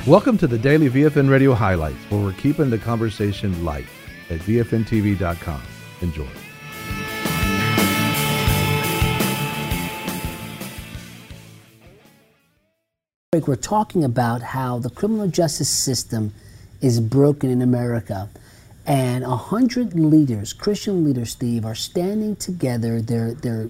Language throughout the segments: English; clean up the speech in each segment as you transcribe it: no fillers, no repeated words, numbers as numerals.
Welcome to the Daily VFN Radio Highlights, where we're keeping the conversation light at VFNTV.com. Enjoy. We're talking about how the criminal justice system is broken in America. And 100 leaders, Christian leaders, Steve, are standing together. They're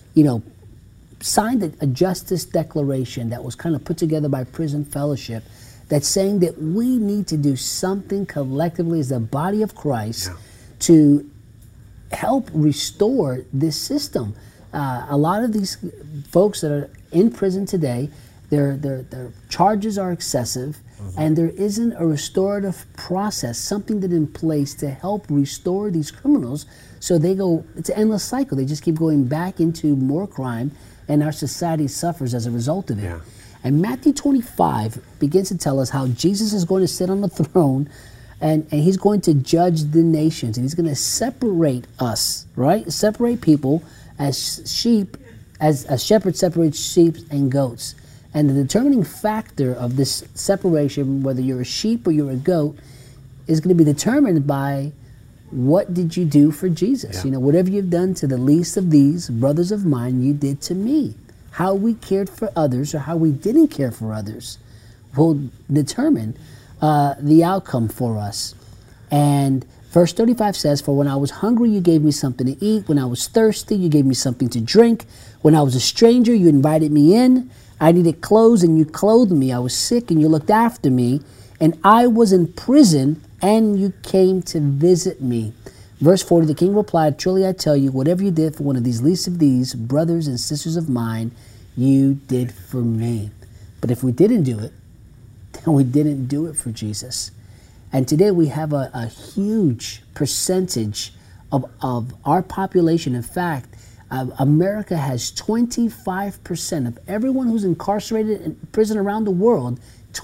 signed a justice declaration that was kind of put together by Prison Fellowship that's saying that we need to do something collectively as the body of Christ to help restore this system. A lot of these folks that are in prison today, their charges are excessive, and there isn't a restorative process, something that in place to help restore these criminals. So they go, it's an endless cycle. They just keep going back into more crime, and our society suffers as a result of it. Yeah. And Matthew 25 begins to tell us how Jesus is going to sit on the throne, and he's going to judge the nations, and he's going to separate us, right? Separate people as sheep, as a shepherd separates sheep and goats. And the determining factor of this separation, whether you're a sheep or you're a goat, is going to be determined by what did you do for Jesus? Yeah. Whatever you've done to the least of these brothers of mine, you did to me. How we cared for others or how we didn't care for others will determine the outcome for us. And verse 35 says, "For when I was hungry, you gave me something to eat. When I was thirsty, you gave me something to drink. When I was a stranger, you invited me in. I needed clothes and you clothed me. I was sick and you looked after me. And I was in prison and you came to visit me." Verse 40, the king replied, "Truly I tell you, whatever you did for one of these least of these brothers and sisters of mine, you did for me." But if we didn't do it, then we didn't do it for Jesus. And today we have a huge percentage of our population. In fact, America has 25% of everyone who's incarcerated in prison around the world.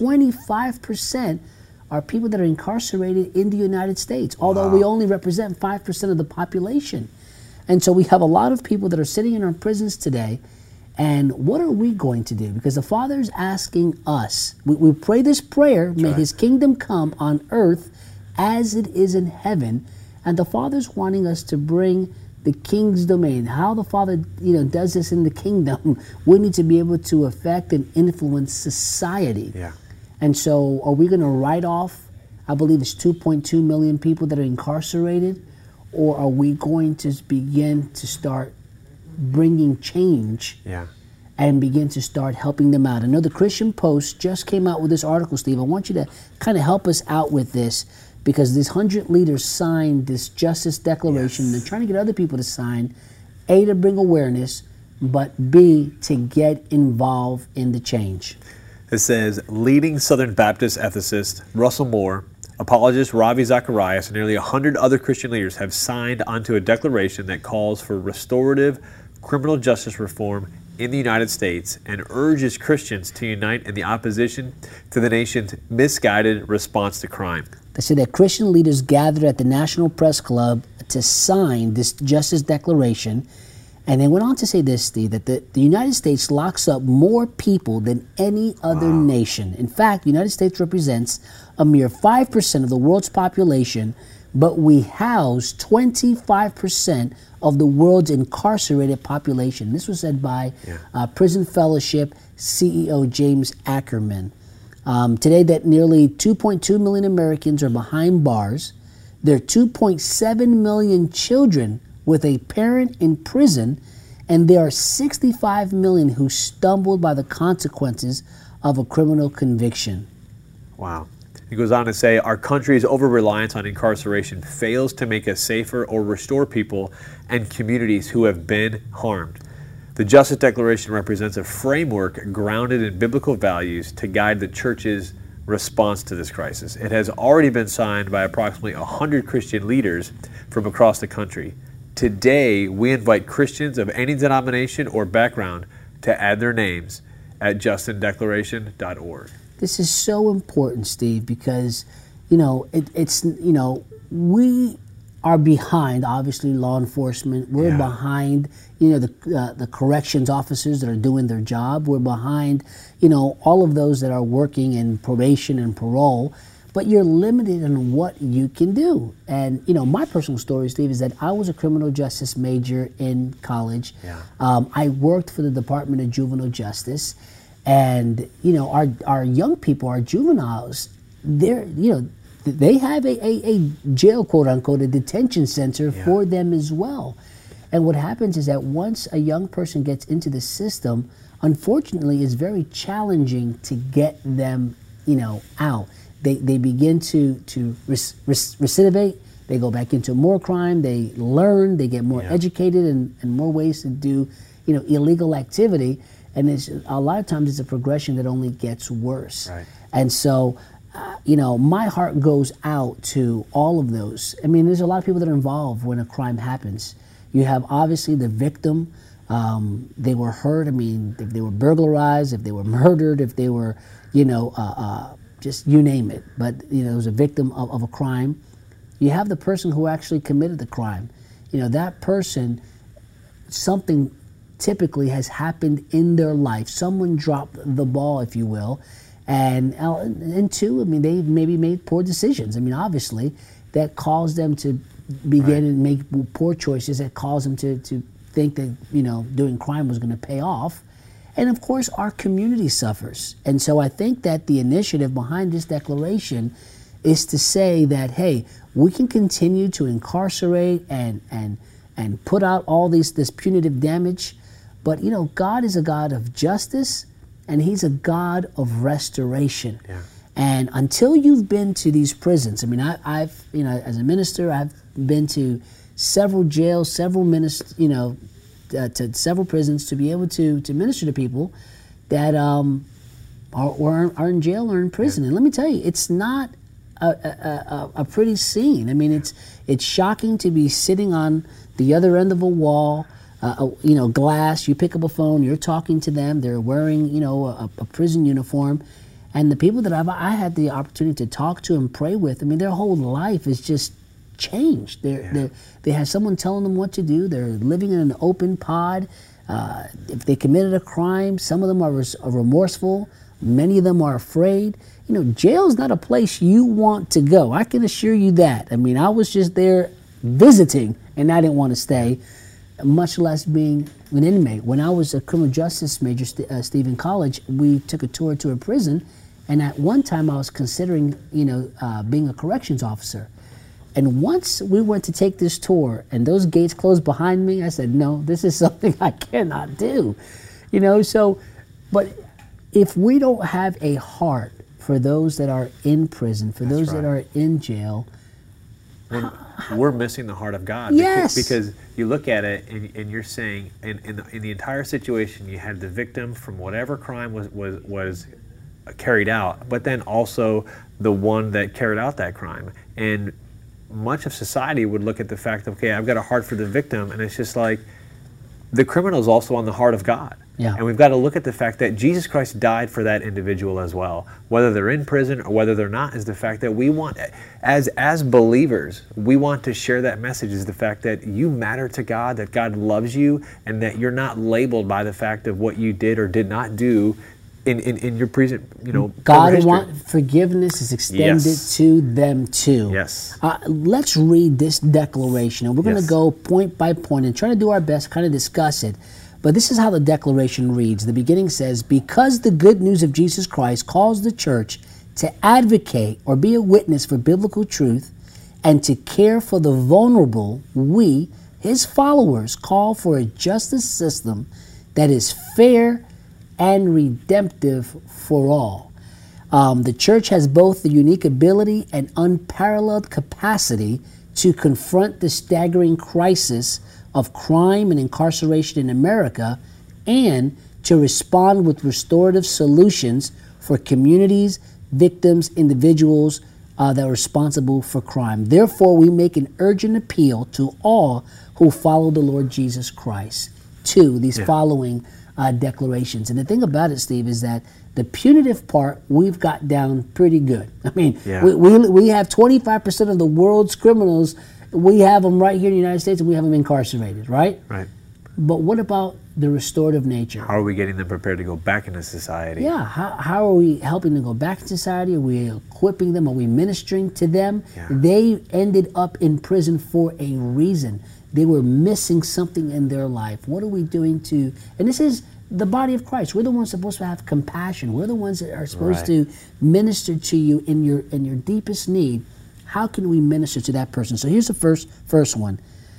25% are people that are incarcerated in the United States, although we only represent 5% of the population. And so we have a lot of people that are sitting in our prisons today. And what are we going to do? Because the Father is asking us, we pray this prayer, may His kingdom come on earth as it is in heaven. And the Father's wanting us to bring the king's domain. How the Father does this in the kingdom, we need to be able to affect and influence society. Yeah. And so are we going to write off, I believe it's 2.2 million people that are incarcerated, or are we going to begin to start bringing change and begin to start helping them out? I know the Christian Post just came out with this article, Steve. I want you to kind of help us out with this, because these 100 leaders signed this justice declaration. They're trying to get other people to sign, A, to bring awareness, but B, to get involved in the change. It says, leading Southern Baptist ethicist Russell Moore, apologist Ravi Zacharias, and nearly 100 other Christian leaders have signed onto a declaration that calls for restorative criminal justice reform in the United States and urges Christians to unite in the opposition to the nation's misguided response to crime. They say that Christian leaders gathered at the National Press Club to sign this justice declaration. And they went on to say this, Steve, that the United States locks up more people than any other nation. In fact, the United States represents a mere 5% of the world's population, but we house 25% of the world's incarcerated population. This was said by Prison Fellowship CEO James Ackerman. Today, that nearly 2.2 million Americans are behind bars. There are 2.7 million children with a parent in prison, and there are 65 million who stumbled by the consequences of a criminal conviction. Wow. He goes on to say, our country's over-reliance on incarceration fails to make us safer or restore people and communities who have been harmed. The Justice Declaration represents a framework grounded in biblical values to guide the church's response to this crisis. It has already been signed by approximately 100 Christian leaders from across the country. Today, we invite Christians of any denomination or background to add their names at justindeclaration.org. This is so important, Steve, because, we are behind, obviously, law enforcement. We're behind, the corrections officers that are doing their job. We're behind, all of those that are working in probation and parole. But you're limited on what you can do. And, my personal story, Steve, is that I was a criminal justice major in college. Yeah. I worked for the Department of Juvenile Justice. And, our young people, our juveniles, they have a jail, quote unquote, a detention center for them as well. And what happens is that once a young person gets into the system, unfortunately, it's very challenging to get them, out. They begin to recidivate. They go back into more crime. They learn. They get more educated and more ways to do, illegal activity. And it's a lot of times it's a progression that only gets worse. Right. And so, my heart goes out to all of those. I mean, there's a lot of people that are involved when a crime happens. You have obviously the victim. They were hurt. I mean, if they were burglarized, if they were murdered, if they were, just you name it. But, it was a victim of a crime. You have the person who actually committed the crime. That person, something typically has happened in their life. Someone dropped the ball, if you will. And two, I mean, they maybe made poor decisions. I mean, obviously, that caused them to begin and make poor choices that caused them to think that, doing crime was going to pay off. And of course, our community suffers. And so I think that the initiative behind this declaration is to say that, hey, we can continue to incarcerate and put out all this punitive damage. But, God is a God of justice, and He's a God of restoration. Yeah. And until you've been to these prisons, I mean, I've as a minister, I've been to several jails, several to several prisons to be able to minister to people that are in jail or in prison. And let me tell you, it's not a pretty scene. I mean, it's shocking to be sitting on the other end of a wall. Glass, you pick up a phone, you're talking to them, they're wearing, a prison uniform. And the people that I had the opportunity to talk to and pray with, I mean, their whole life is just changed. They have someone telling them what to do. They're living in an open pod. If they committed a crime, some of them are remorseful. Many of them are afraid. Jail is not a place you want to go. I can assure you that. I mean, I was just there visiting, and I didn't want to stay, much less being an inmate. When I was a criminal justice major, Steve, in college, we took a tour to a prison, and at one time I was considering, being a corrections officer. And once we went to take this tour, and those gates closed behind me, I said, no, this is something I cannot do. But if we don't have a heart for those that are in prison, for those that are in jail, we're missing the heart of God. Yes. Because you look at it and you're saying, in the entire situation, you had the victim from whatever crime was carried out, but then also the one that carried out that crime. And much of society would look at the fact that, okay, I've got a heart for the victim, and it's just like the criminal is also on the heart of God. Yeah. And we've got to look at the fact that Jesus Christ died for that individual as well. Whether they're in prison or whether they're not, is the fact that we want, as believers, we want to share that message, is the fact that you matter to God, that God loves you, and that you're not labeled by the fact of what you did or did not do in your present, God wants forgiveness is extended to them too. Yes. Let's read this declaration, and we're going to go point by point and try to do our best to kind of discuss it. But this is how the declaration reads. The beginning says, because the good news of Jesus Christ calls the church to advocate or be a witness for biblical truth and to care for the vulnerable, we, His followers, call for a justice system that is fair and redemptive for all. The church has both the unique ability and unparalleled capacity to confront the staggering crisis of crime and incarceration in America and to respond with restorative solutions for communities, victims, individuals that are responsible for crime. Therefore, we make an urgent appeal to all who follow the Lord Jesus Christ to these following declarations. And the thing about it, Steve, is that the punitive part we've got down pretty good. I mean, we have 25% of the world's criminals, We have them right here in the United States, and we have them incarcerated, right? Right. But what about the restorative nature? How are we getting them prepared to go back into society? Yeah, how are we helping them go back to society? Are we equipping them? Are we ministering to them? Yeah. They ended up in prison for a reason. They were missing something in their life. What are we doing to, and this is the body of Christ. We're the ones supposed to have compassion. We're the ones that are supposed to minister to you in your deepest need. How can we minister to that person? So here's the first one.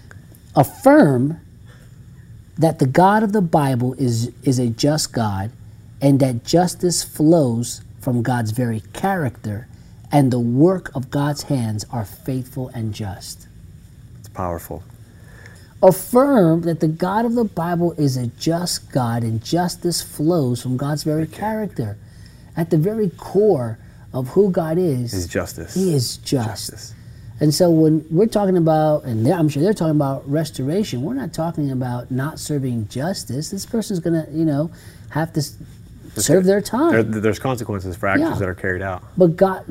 Affirm that the God of the Bible is a just God, and that justice flows from God's very character, and the work of God's hands are faithful and just. It's powerful. Affirm that the God of the Bible is a just God, and justice flows from God's very character. At the very core of who God is justice. He is just. Justice. And so when we're talking about, and I'm sure they're talking about restoration, we're not talking about not serving justice. This person's going to, have to serve their time. There's consequences for actions that are carried out. But God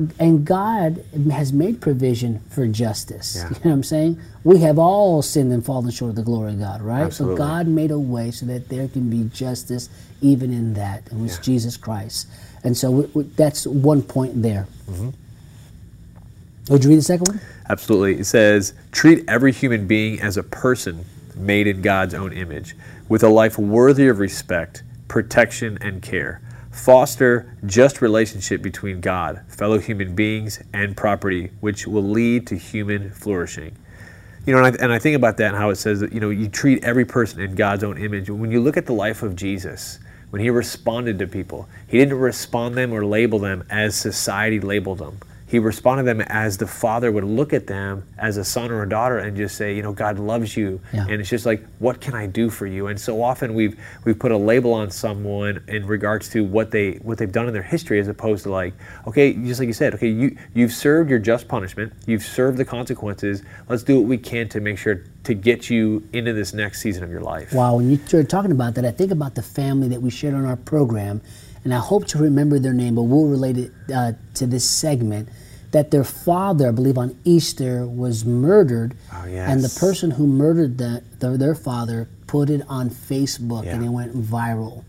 has made provision for justice. Yeah. You know what I'm saying? We have all sinned and fallen short of the glory of God, right? Absolutely. So God made a way so that there can be justice even in that, and it's Jesus Christ. And so that's one point there. Mm-hmm. Would you read the second one? Absolutely. It says, treat every human being as a person made in God's own image, with a life worthy of respect, protection, and care. Foster just relationship between God, fellow human beings, and property, which will lead to human flourishing. And I think about that and how it says that, you treat every person in God's own image. When you look at the life of Jesus, when he responded to people, he didn't respond them or label them as society labeled them. He responded to them as the Father would look at them as a son or a daughter and just say, God loves you. Yeah. And it's just like, what can I do for you? And so often we've put a label on someone in regards to what they've done in their history, as opposed to like, okay, just like you said, okay, you've served your just punishment, you've served the consequences, let's do what we can to make sure to get you into this next season of your life. Wow, when you started talking about that, I think about the family that we shared on our program, and I hope to remember their name, but we'll relate it to this segment, that their father, I believe on Easter, was murdered. Oh, yes. And the person who murdered their father put it on Facebook, and it went viral.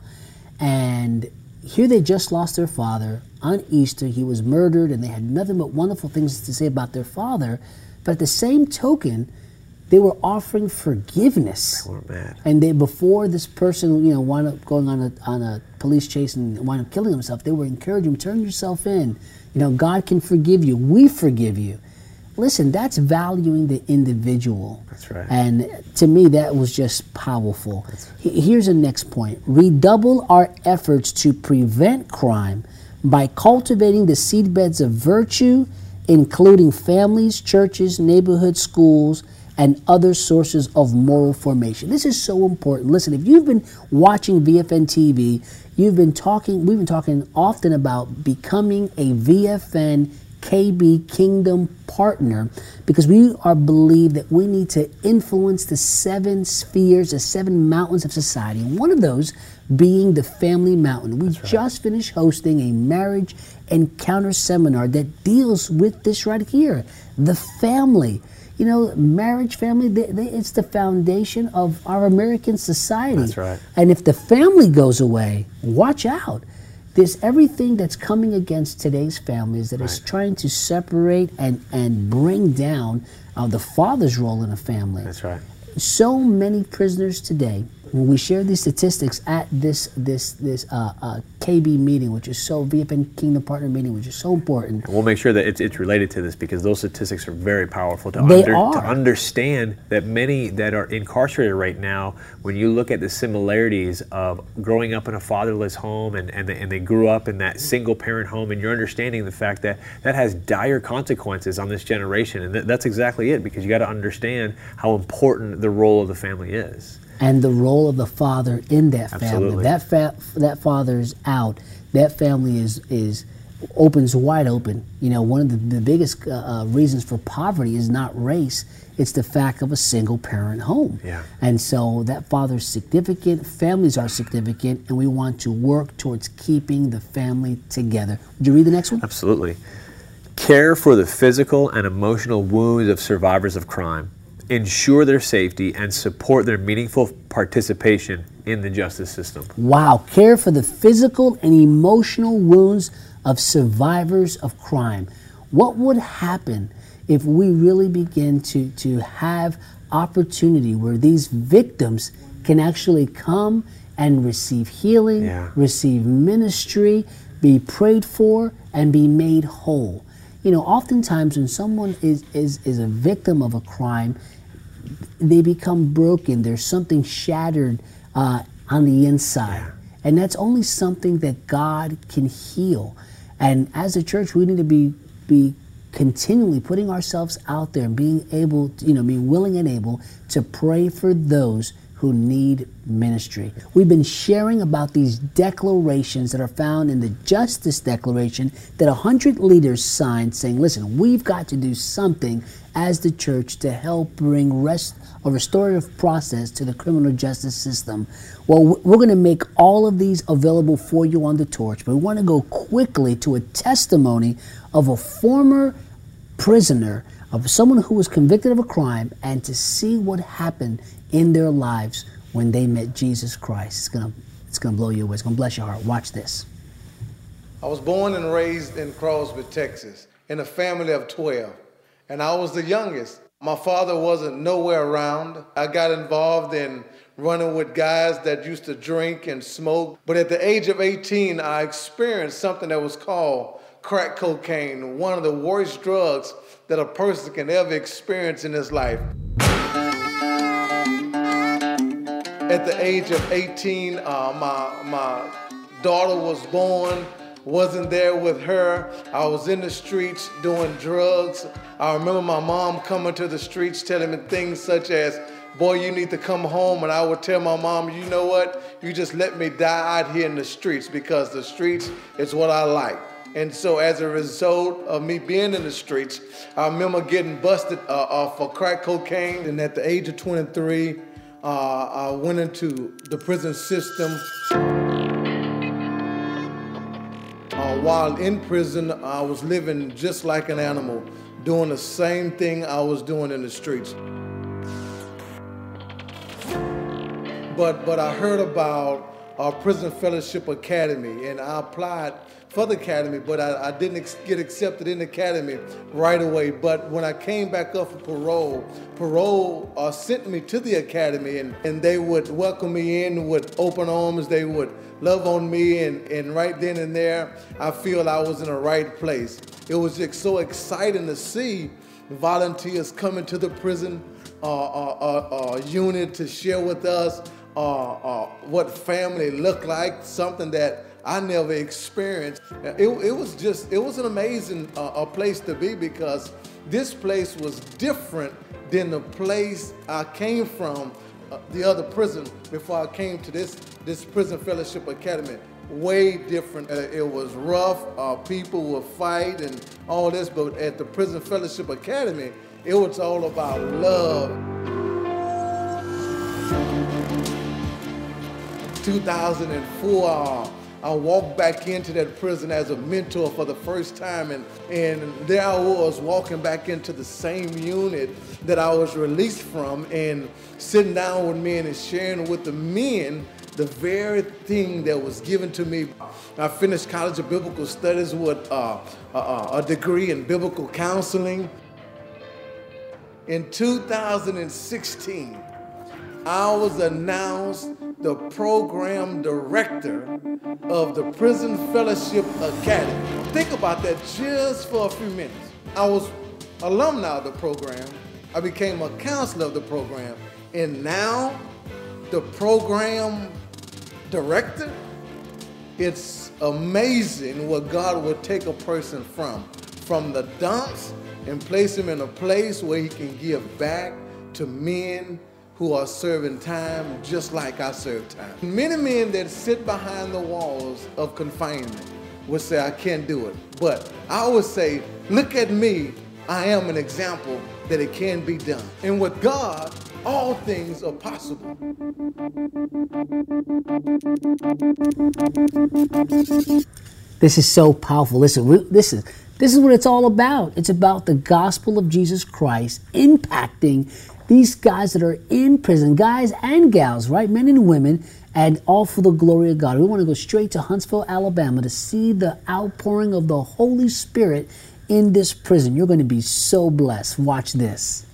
And here they just lost their father. On Easter, he was murdered, and they had nothing but wonderful things to say about their father. But at the same token, they were offering forgiveness. They weren't mad. And before this person, wound up going on a police chase and wound up killing himself, they were encouraging him, turn yourself in. God can forgive you. We forgive you. Listen, that's valuing the individual. That's right. And to me, that was just powerful. Here's the next point. Redouble our efforts to prevent crime by cultivating the seedbeds of virtue, including families, churches, neighborhood schools, and other sources of moral formation. This is so important. Listen, if you've been watching VFN TV, we've been talking often about becoming a VFN KB Kingdom partner, because we believe that we need to influence the 7 spheres, the 7 mountains of society. And one of those being the family mountain. We just finished hosting a marriage encounter seminar that deals with this right here, the family. Marriage, family, it's the foundation of our American society. That's right. And if the family goes away, watch out. There's everything that's coming against today's families that is trying to separate and bring down the father's role in a family. That's right. So many prisoners today, when we share these statistics at this KB meeting, which is VFN Kingdom Partner meeting, which is so important. And we'll make sure that it's related to this, because those statistics are very powerful to understand that many that are incarcerated right now, when you look at the similarities of growing up in a fatherless home and they grew up in that single parent home, and you're understanding the fact that has dire consequences on this generation. And that's exactly it, because you got to understand how important the role of the family is. And the role of the father in that family. Absolutely. That father is out. That family opens wide open. One of the biggest reasons for poverty is not race. It's the fact of a single parent home. Yeah. And so that father's significant, families are significant, and we want to work towards keeping the family together. Would you read the next one? Absolutely. care for the physical and emotional wounds of survivors of crime, ensure their safety, and support their meaningful participation in the justice system. Wow, care for the physical and emotional wounds of survivors of crime. What would happen if we really begin to have opportunity where these victims can actually come and receive healing, receive ministry, be prayed for, and be made whole? You know, oftentimes when someone is a victim of a crime, they become broken. There's something shattered on the inside. And that's only something that God can heal. And as a church, we need to be continually putting ourselves out there and being able to, being willing and able to pray for those who need ministry. We've been sharing about these declarations that are found in the Justice Declaration that 100 leaders signed, saying, listen, we've got to do something as the church to help bring a restorative process to the criminal justice system. Well, we're going to make all of these available for you on the torch, but we want to go quickly to a testimony of a former prisoner, of someone who was convicted of a crime, and to see what happened in their lives when they met Jesus Christ. It's gonna blow you away. It's gonna bless your heart. Watch this. I was born and raised in Crosby, Texas, in a family of 12, and I was the youngest. My father wasn't nowhere around. I got involved in running with guys that used to drink and smoke, but at the age of 18, I experienced something that was called crack cocaine, one of the worst drugs that a person can ever experience in his life. At the age of 18, my daughter was born, wasn't there with her. I was in the streets doing drugs. I remember my mom coming to the streets telling me things such as, boy, you need to come home. And I would tell my mom, you know what? You just let me die out here in the streets, because the streets is what I like. And so as a result of me being in the streets, I remember getting busted for crack cocaine. And at the age of 23, I went into the prison system. While in prison, I was living just like an animal, doing the same thing I was doing in the streets. But I heard about our Prison Fellowship Academy, and I applied for the academy, but I didn't get accepted in the academy right away. But when I came back up for parole sent me to the academy, and they would welcome me in with open arms. They would love on me, and right then and there, I feel I was in the right place. It was just so exciting to see volunteers coming to the prison unit to share with us what family looked like, something that I never experienced. It was an amazing place to be, because this place was different than the place I came from, the other prison, before I came to this Prison Fellowship Academy. Way different. It was rough. People would fight and all this, but at the Prison Fellowship Academy, it was all about love. 2004, I walked back into that prison as a mentor for the first time, and there I was walking back into the same unit that I was released from, and sitting down with men and sharing with the men the very thing that was given to me. I finished College of Biblical Studies with a degree in biblical counseling. In 2016, I was announced the program director of the Prison Fellowship Academy. Think about that just for a few minutes. I was alumni of the program. I became a counselor of the program. And now, the program director, it's amazing what God would take a person from the dumps and place him in a place where he can give back to men who are serving time just like I serve time. Many men that sit behind the walls of confinement would say, I can't do it. But I would say, look at me, I am an example that it can be done. And with God, all things are possible. This is so powerful. Listen, this is what it's all about. It's about the gospel of Jesus Christ impacting these guys that are in prison, guys and gals, right? Men and women, and all for the glory of God. We want to go straight to Huntsville, Alabama to see the outpouring of the Holy Spirit in this prison. You're going to be so blessed. Watch this.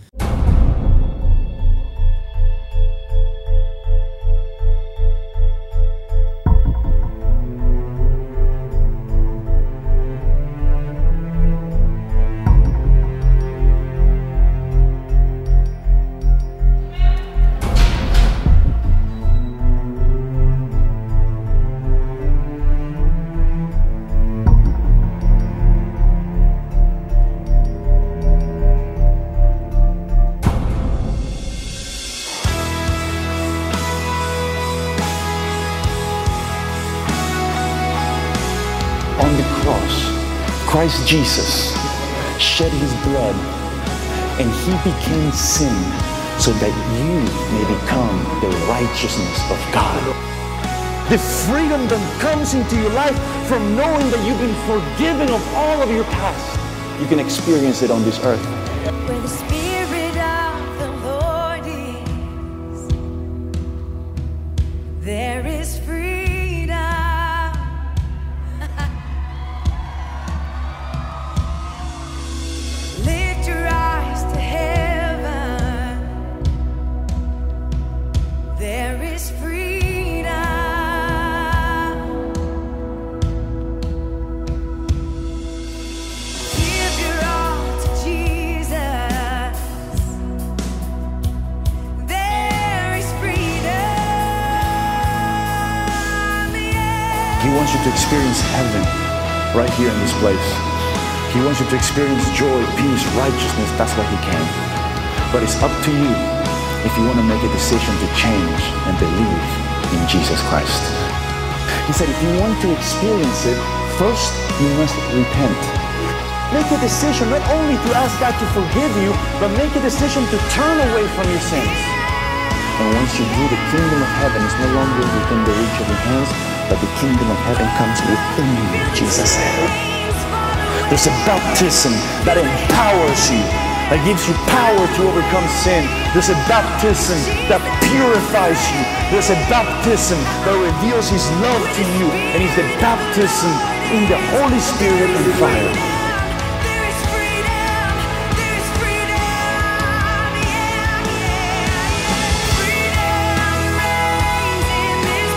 On the cross, Christ Jesus shed his blood and he became sin so that you may become the righteousness of God. The freedom that comes into your life from knowing that you've been forgiven of all of your past, you can experience it on this earth. Where the Spirit of the Lord is, there is freedom. Lift your eyes to heaven. There is freedom. Give your all to Jesus. There is freedom. Yeah. He wants you to experience heaven right here in this place. He wants you to experience joy, peace, righteousness. That's what he can. But it's up to you if you want to make a decision to change and believe in Jesus Christ. He said if you want to experience it, first you must repent. Make a decision not only to ask God to forgive you, but make a decision to turn away from your sins. And once you do, the kingdom of heaven is no longer within the reach of your hands, but the kingdom of heaven comes within you, Jesus said. There's a baptism that empowers you, that gives you power to overcome sin. There's a baptism that purifies you. There's a baptism that reveals his love to you, and it's the baptism in the Holy Spirit and fire. There is freedom. There is freedom. Yeah, yeah. Freedom reigns in this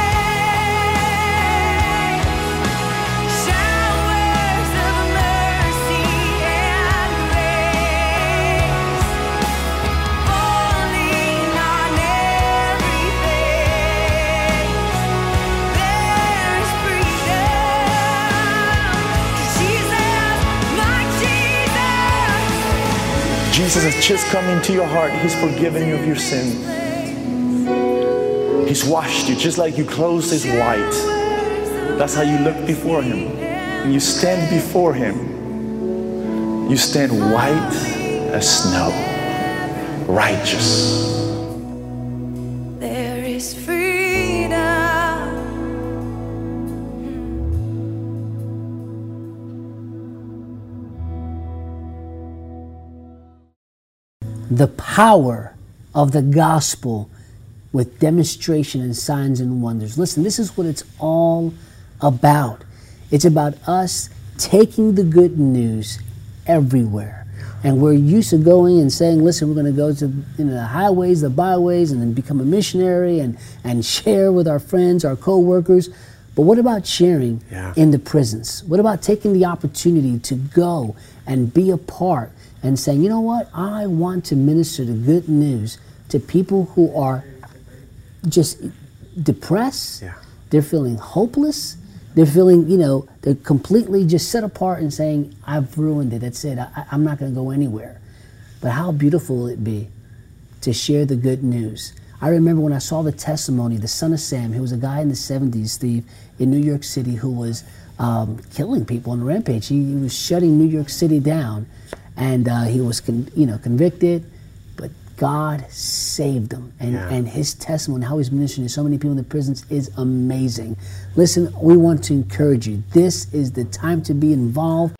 place. Showers of mercy and grace falling on every face. There is freedom. Jesus, my Jesus. Jesus has just come into your heart. He's forgiven you of your sin. He's washed you just like your clothes is white. That's how you look before him. When you stand before him, you stand white as snow, righteous. There is freedom. The power of the gospel with demonstration and signs and wonders. Listen, this is what it's all about. It's about us taking the good news everywhere. And we're used to going and saying, listen, we're going to go to the highways, the byways, and then become a missionary and share with our friends, our co-workers. But what about sharing in the prisons? What about taking the opportunity to go and be a part and saying, you know what, I want to minister the good news to people who are just depressed, they're feeling hopeless, they're feeling, they're completely just set apart and saying, I've ruined it, that's it, I'm not going to go anywhere. But how beautiful will it be to share the good news? I remember when I saw the testimony, the son of Sam, he was a guy in the 70s, Steve, in New York City who was killing people on the rampage. He was shutting New York City down, and he was convicted, but God saved him, and his testimony, how he's ministering to so many people in the prisons, is amazing. Listen, we want to encourage you. This is the time to be involved.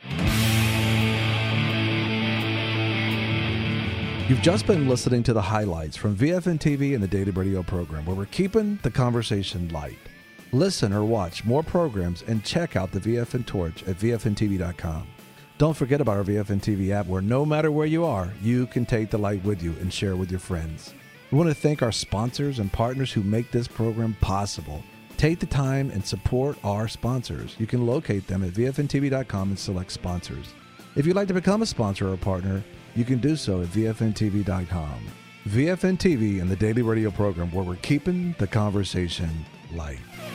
You've just been listening to the highlights from VFN TV and the Daily Radio program, where we're keeping the conversation light. Listen or watch more programs and check out the VFN Torch at VFNTV.com. Don't forget about our VFN TV app, where no matter where you are, you can take the light with you and share with your friends. We want to thank our sponsors and partners who make this program possible. Take the time and support our sponsors. You can locate them at VFNTV.com and select sponsors. If you'd like to become a sponsor or partner, you can do so at VFNTV.com. VFN TV and the Daily Radio program, where we're keeping the conversation light.